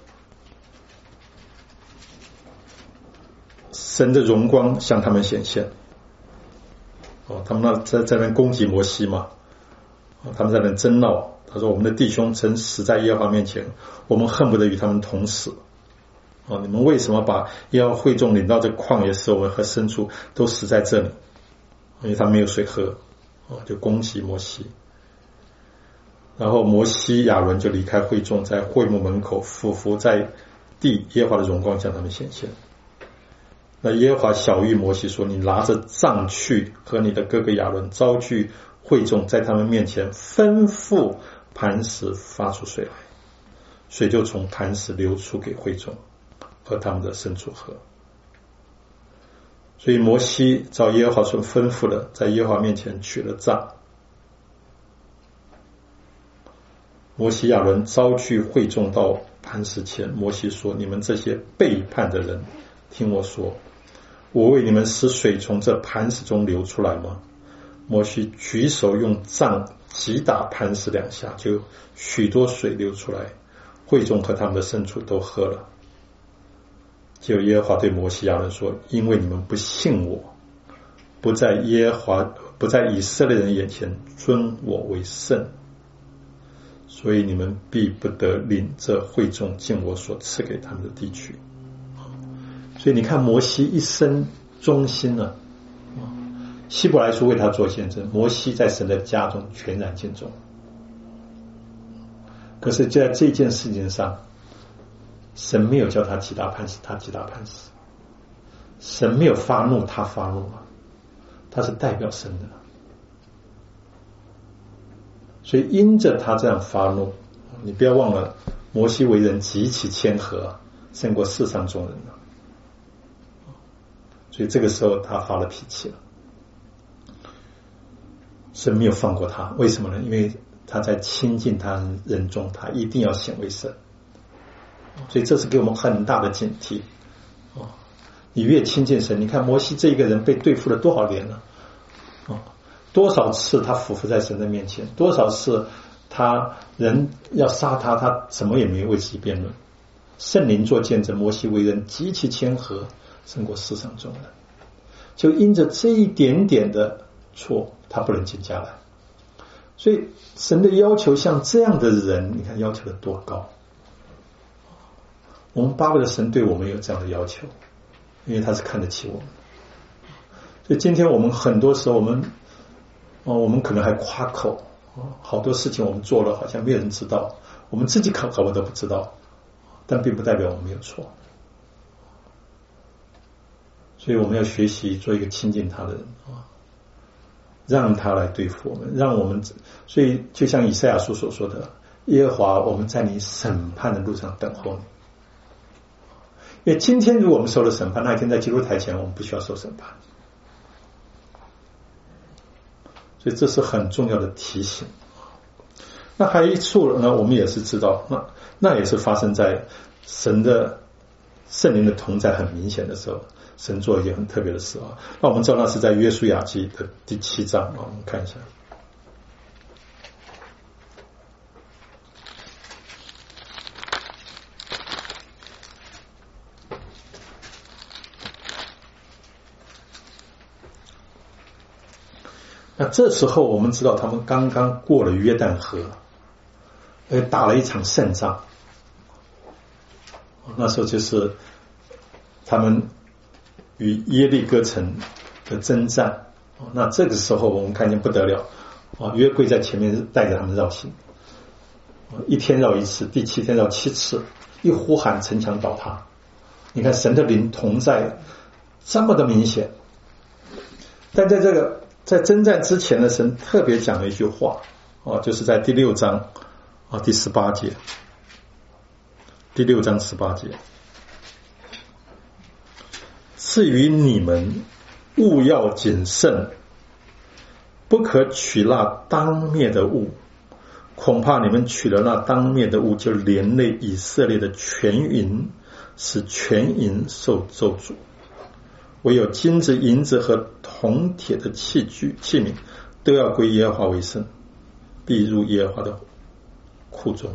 神的荣光向他们显现。他们在那攻击摩西嘛，他们在那争闹。他说：“我们的弟兄曾死在耶和华面前，我们恨不得与他们同死。你们为什么把耶和华会众领到这旷野，使我们和牲畜都死在这里？因为他没有水喝，就攻击摩西。然后摩西亚伦就离开会众，在会幕门口俯伏在地，耶和华的荣光向他们显现。那耶和华晓谕摩西说：你拿着杖去，和你的哥哥亚伦招聚会众，在他们面前吩咐磐石发出水来，水就从磐石流出给会众和他们的牲畜喝。所以摩西照耶和华所吩咐的，在耶和华面前取了杖。摩西亚伦招聚会众到磐石前，摩西说：你们这些背叛的人，听我说，我为你们使水从这磐石中流出来吗？摩西举手用杖击打磐石2下，就许多水流出来，会众和他们的牲畜都喝了。结果耶和华对摩西亚伦说：因为你们不信我，不在以色列人眼前尊我为圣，所以你们必不得领这会众进我所赐给他们的地区。所以你看摩西一生忠心了，希伯来书为他做见证，击西在神的家中全然尽忠。可是在这件事情上，神没有叫他击打磐石，他击打磐石；神没有发怒，他发怒了。他是代表神的，所以因着他这样发怒，你不要忘了，摩西为人极其谦和，胜过世上众人了。所以这个时候他发了脾气了，神没有放过他。为什么呢？因为他在亲近他人中，他一定要显为神。所以这是给我们很大的警惕。你越亲近神，你看摩西这一个人被对付了多少年了，多少次他俯伏在神的面前，多少次他人要杀他，他什么也没有为自己辩论。圣灵做见证，摩西为人极其谦和，胜过世上众人。就因着这一点点的错，他不能进家来。所以神的要求像这样的人，你看要求的多高。我们巴不得神对我们有这样的要求，因为他是看得起我们。所以今天我们很多时候我们可能还夸口，好多事情我们做了好像没有人知道，我们自己搞不都不知道，但并不代表我们没有错。所以我们要学习做一个亲近他的人，让他来对付我们，让我们。所以就像以赛亚书所说的，耶和华，我们在你审判的路上等候你。因为今天如果我们受了审判，那一天在基督台前我们不需要受审判。所以这是很重要的提醒。那还有一处呢，我们也是知道，那也是发生在神的圣灵的同在很明显的时候，神做一件很特别的事啊。那我们知道那是在约书亚记的第7章啊，我们看一下。那这时候我们知道他们刚刚过了约旦河，打了一场胜仗。那时候就是他们与耶利哥城的征战。那这个时候我们看见不得了，约柜在前面带着他们绕行，一天绕一次，第7天绕7次， 一呼喊城墙倒塌。你看神的灵同在这么的明显，但在征战之前的神特别讲了一句话就是在第6章第18节，第6章18节，至于你们务要谨慎，不可取那当灭的物，恐怕你们取了那当灭的物，就连累以色列的全营，使全营受咒诅。唯有金子、银子和铜铁的器皿都要归耶和华为圣，必入耶和华的库中。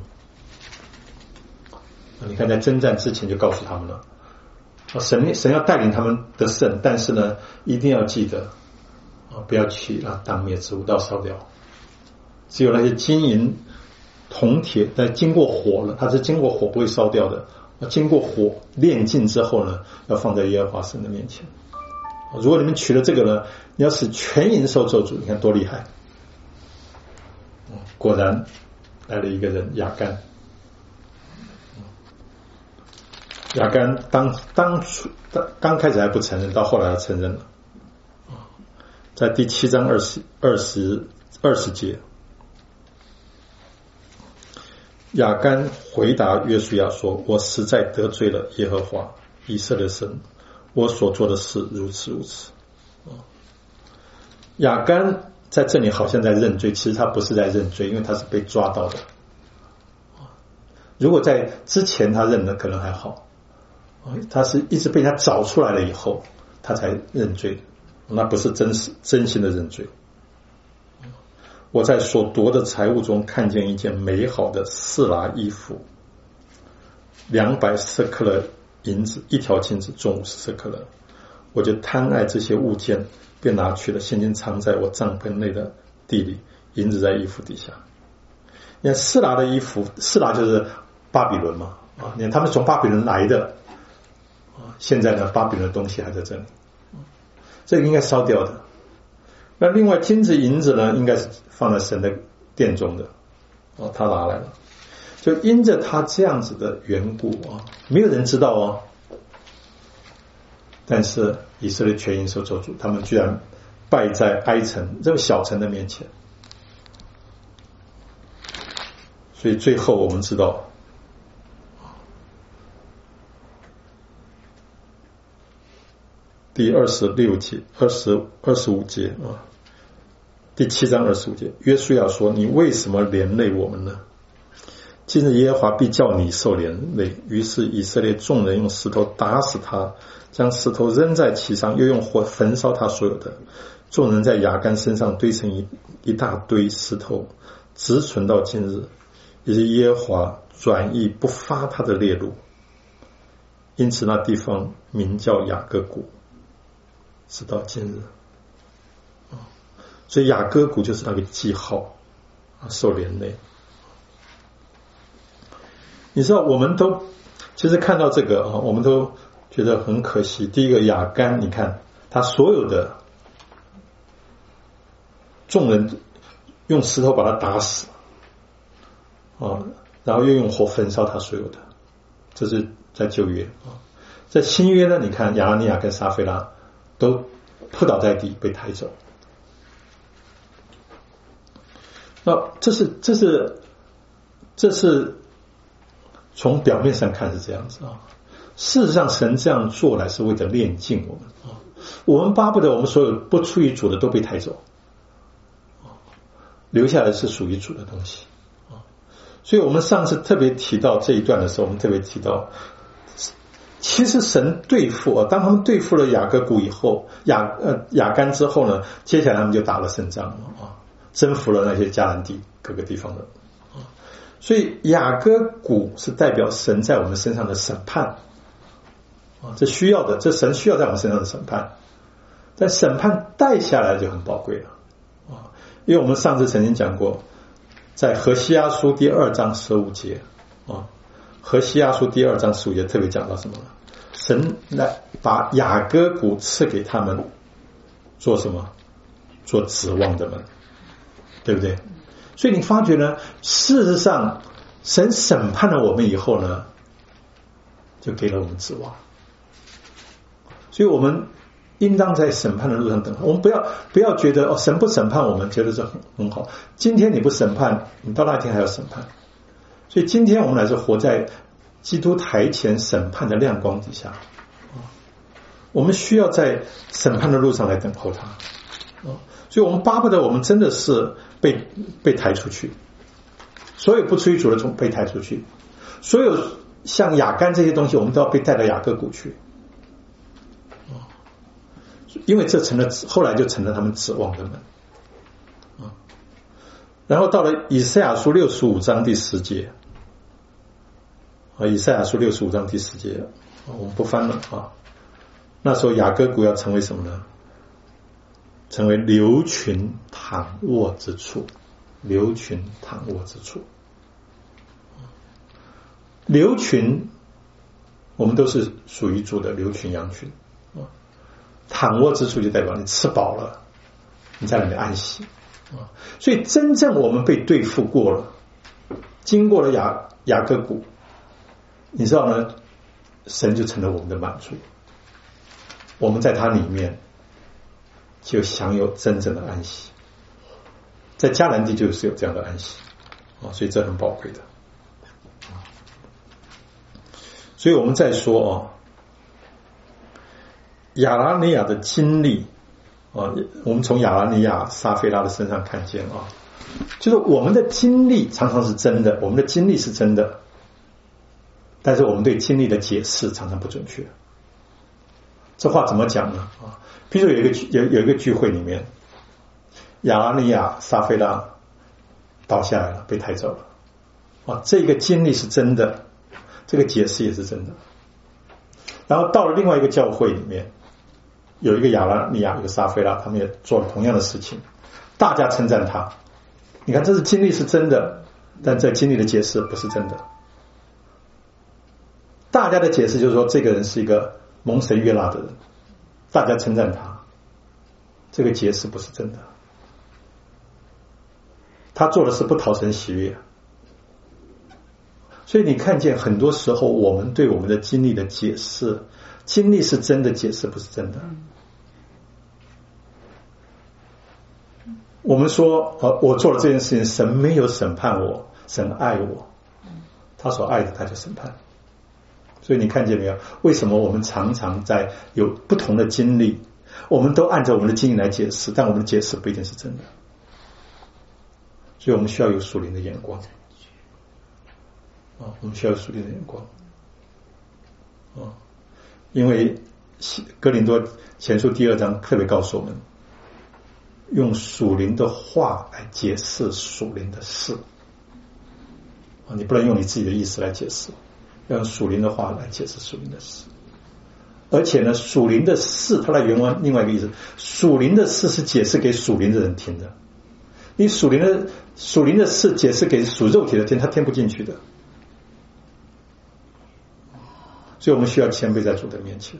你看在征战之前就告诉他们了，神要带领他们得胜，但是呢一定要记得不要取那当灭之物，到烧掉。只有那些金银铜铁但经过火了，它是经过火不会烧掉的，经过火炼尽之后呢，要放在耶和华神的面前。如果你们取了这个呢，你要使全营受咒诅，你看多厉害。果然来了一个人亚干。亚干刚开始还不承认，到后来他承认了。在第7章20节，亚干回答约书亚说：我实在得罪了耶和华以色列神，我所做的事如此如此。亚干在这里好像在认罪，其实他不是在认罪，因为他是被抓到的。如果在之前他认的可能还好，他是一直被他找出来了以后他才认罪，那不是真心的认罪。我在所夺的财物中看见一件美好的4拿衣服，200舍客勒银子，一条金子重50舍客勒，我就贪爱这些物件，便拿去了，现今藏在我帐篷内的地里，银子在衣服底下。你看4拿的衣服，4拿就是巴比伦嘛，你看他们从巴比伦来的，现在呢巴比伦的东西还在这里，这个应该烧掉的。那另外金子银子呢，应该是放在神的殿中的，他拿来了。就因着他这样子的缘故没有人知道但是以色列全营受咒诅，他们居然败在埃城这个小城的面前。所以最后我们知道，第26节、25节第7章25节，约书亚说：你为什么连累我们呢？今日耶和华必叫你受连累。于是以色列众人用石头打死他，将石头扔在其上，又用火焚烧他所有的。众人在亚干身上堆成一大堆石头，直存到今日。也是耶和华转意不发他的烈怒，因此那地方名叫雅各谷，直到今日。所以雅各谷就是那个记号，受连累。你知道我们都其实看到这个我们都觉得很可惜。第一个亚干，你看他所有的众人用石头把他打死然后又用火焚烧他所有的，这是在旧约在新约呢，你看亚拿尼亚跟撒非拉都扑倒在地被抬走。那这是从表面上看是这样子事实上神这样做来是为了炼净我们我们巴不得我们所有不出于主的都被抬走留下来是属于主的东西所以我们上次特别提到这一段的时候，我们特别提到其实神对付当他们对付了雅各谷以后，亚干之后呢，接下来他们就打了胜仗征服了那些迦南地各个地方的所以雅各谷是代表神在我们身上的审判这需要的，这神需要在我们身上的审判，但审判带下来就很宝贵了因为我们上次曾经讲过，在何西阿书第2章15节何西阿书第2章15节特别讲到什么呢？神来把雅各谷赐给他们做什么？做指望的门，对不对？所以你发觉呢，事实上神审判了我们以后呢， 就给了我们指望。所以我们应当在审判的路上等候。我们不要觉得神不审判我们，觉得这很好。今天你不审判，你到那天还要审判。所以今天我们乃是活在基督台前审判的亮光底下，我们需要在审判的路上来等候他。所以我们巴不得我们真的是被抬出去，所有不出于主的从被抬出去，所有像雅干这些东西我们都要被带到雅各谷去，因为这后来就成了他们指望的门。然后到了以赛亚书65章第10节，以赛亚书65章第10节，我们不翻了啊。那时候雅各谷要成为什么呢？成为牛群躺卧之处。牛群躺卧之处，牛群我们都是属于主的牛群羊群，躺卧之处就代表你吃饱了，你在那里安息。所以真正我们被对付过了，经过了雅各谷，你知道呢，神就成了我们的满足，我们在他里面就享有真正的安息。在迦南地就是有这样的安息，所以这很宝贵的。所以我们再说亚拿尼亚的经历，我们从亚拿尼亚撒非拉的身上看见就是我们的经历常常是真的，我们的经历是真的，但是我们对经历的解释常常不准确。这话怎么讲呢？比如说有一个聚会里面，亚拿尼亚撒非拉倒下来了，被抬走了，这个经历是真的，这个解释也是真的。然后到了另外一个教会里面，有一个亚拿尼亚，一个撒非拉，他们也做了同样的事情，大家称赞他。你看，这是经历是真的，但这经历的解释不是真的。大家的解释就是说，这个人是一个蒙神悦纳的人，大家称赞他，这个解释不是真的。他做的事不讨神喜悦。所以你看见很多时候我们对我们的经历的解释，经历是真的，解释不是真的。我们说我做了这件事情，神没有审判我，神爱我，他所爱的他就审判。所以你看见没有，为什么我们常常在有不同的经历，我们都按照我们的经历来解释，但我们的解释不一定是真的。所以我们需要有属灵的眼光，我们需要有属灵的眼光，因为哥林多前书第2章特别告诉我们，用属灵的话来解释属灵的事，你不能用你自己的意思来解释，要用属灵的话来解释属灵的事。而且呢，属灵的事它的原文另外一个意思，属灵的事是解释给属灵的人听的，你属灵的事解释给属肉体的听，他听不进去的。所以我们需要谦卑在主的面前。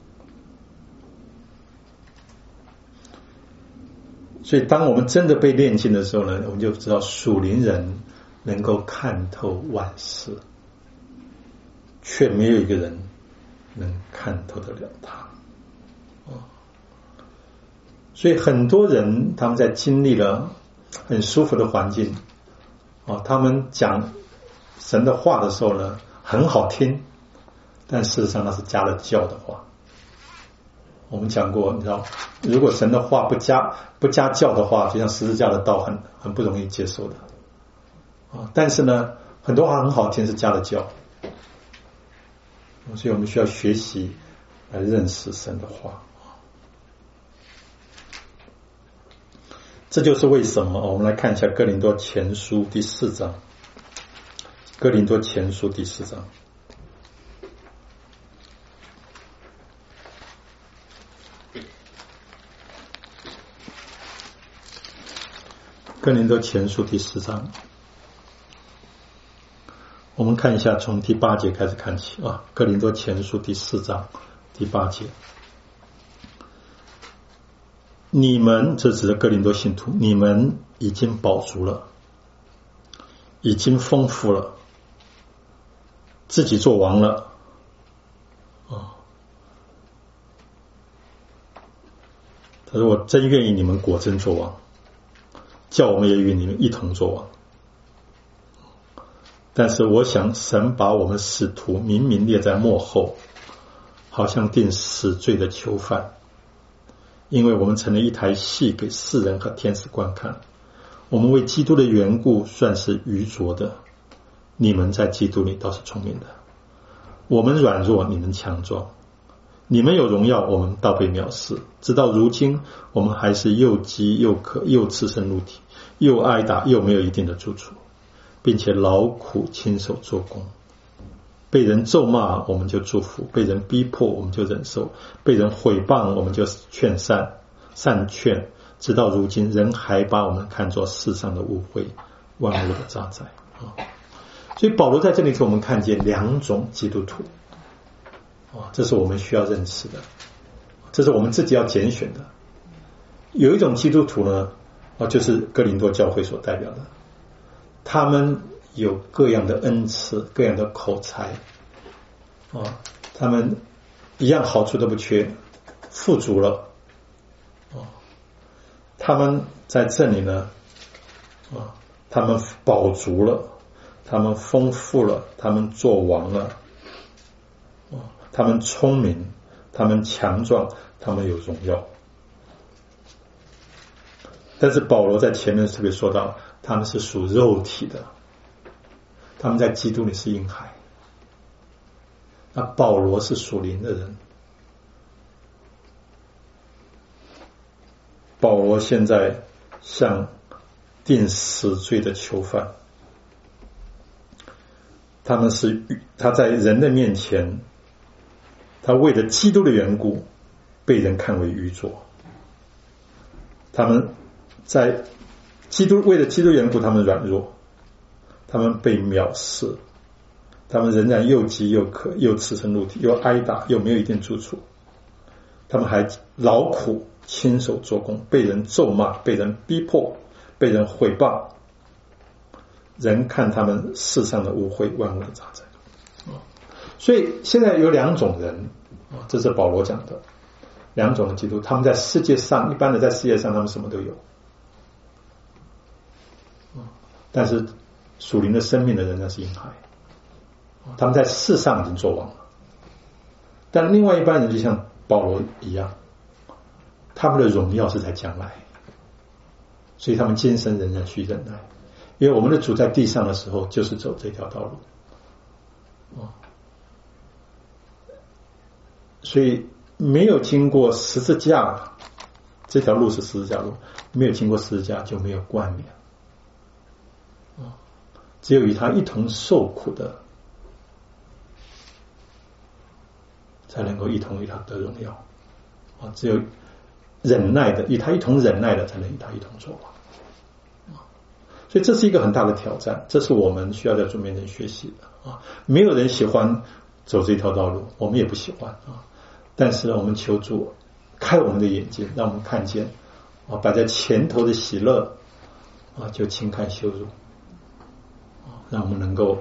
所以当我们真的被炼净的时候呢，我们就知道属灵人能够看透万事，却没有一个人能看透得了他。所以很多人他们在经历了很舒服的环境，他们讲神的话的时候呢，很好听，但事实上那是加了教的话。我们讲过，你知道，如果神的话不加教的话，就像十字架的道很不容易接受的。但是呢，很多话很好听是加了教，所以我们需要学习来认识神的话。这就是为什么我们来看一下哥林多前书第4章。哥林多前书第4章。哥林多前书第4章，我们看一下从第8节开始看起啊。哥林多前书第4章第8节，你们，这指的哥林多信徒，你们已经饱足了，已经丰富了，自己做王了， 他说我真愿意你们果真作王，叫我们也与你们一同作王。但是我想神把我们使徒明明列在末后，好像定死罪的囚犯，因为我们成了一台戏给世人和天使观看。我们为基督的缘故算是愚拙的，你们在基督里倒是聪明的。我们软弱，你们强壮；你们有荣耀，我们倒被藐视。直到如今，我们还是又饥又渴，又赤身露体，又挨打，又没有一定的住处，并且劳苦亲手做工。被人咒骂，我们就祝福；被人逼迫，我们就忍受；被人毁谤，我们就劝善劝。直到如今，人还把我们看作世上的污秽，万物的渣滓。所以保罗在这里给我们看见两种基督徒，这是我们需要认识的，这是我们自己要拣选的。有一种基督徒呢，就是哥林多教会所代表的，他们有各样的恩赐，各样的口才，他们一样好处都不缺，富足了。他们在这里呢，他们饱足了，他们丰富了，他们做王了，他们聪明，他们强壮，他们有荣耀。但是保罗在前面特别说到，他们是属肉体的，他们在基督里是婴孩。那保罗是属灵的人，保罗现在像定死罪的囚犯，他在人的面前，他为了基督的缘故被人看为愚拙。他们在为了基督缘故，他们软弱，他们被藐视，他们仍然又饥又渴，又赤身露体，又挨打，又没有一定住处。他们还劳苦亲手做工，被人咒骂，被人逼迫，被人毁谤，人看他们世上的污秽，万物的渣滓。所以现在有两种人，这是保罗讲的，两种的基督，他们在世界上，一般的在世界上他们什么都有，但是属灵的生命的人那是婴孩，他们在世上已经作王了。但另外一般人就像保罗一样，他们的荣耀是在将来，所以他们今生仍然需忍耐，因为我们的主在地上的时候就是走这条道路，所以没有经过十字架，这条路是十字架路，没有经过十字架就没有冠冕，只有与他一同受苦的才能够一同与他得荣耀，只有忍耐的，与他一同忍耐的才能与他一同作王。所以这是一个很大的挑战，这是我们需要在主面前学习的。没有人喜欢走这条道路，我们也不喜欢，但是我们求主开我们的眼睛，让我们看见摆在前头的喜乐就轻看羞辱，让我们能够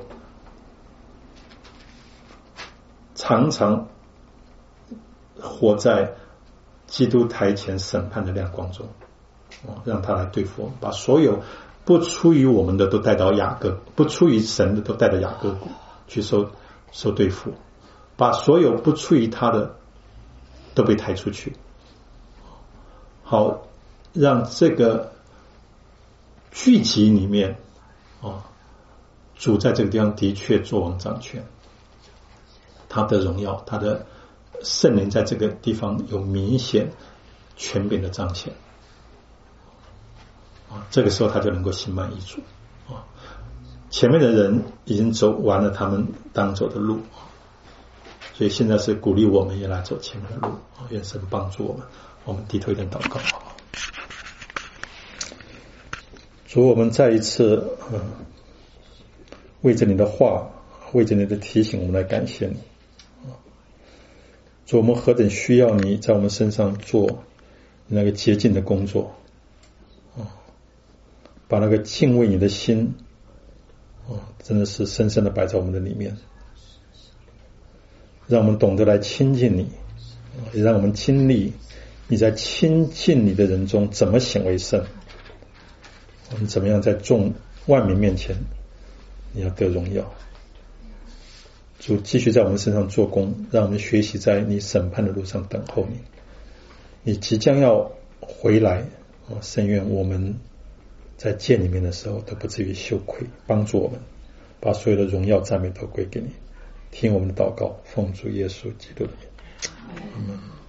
常常活在基督台前审判的亮光中，让他来对付我们，把所有不出于我们的都带到雅各，不出于神的都带到雅各谷去受对付，把所有不出于他的都被抬出去，好让这个聚集里面主在这个地方的确作王掌权，他的荣耀，他的圣灵在这个地方有明显权柄的彰显，这个时候他就能够心满意足。前面的人已经走完了他们当走的路，所以现在是鼓励我们也来走前面的路，愿神帮助我们。我们低头一点祷告。主，我们再一次为着你的话，为着你的提醒，我们来感谢你。主，我们何等需要你在我们身上做那个洁净的工作，把那个敬畏你的心真的是深深的摆在我们的里面，让我们懂得来亲近你，也让我们经历你在亲近你的人中怎么显为圣，我们怎么样在众万民面前你要得荣耀。主继续在我们身上做工，让我们学习在你审判的路上等候你。你即将要回来，深愿我们在见里面的时候都不至于羞愧，帮助我们把所有的荣耀赞美都归给你。听我们的祷告，奉主耶稣基督的名，阿们。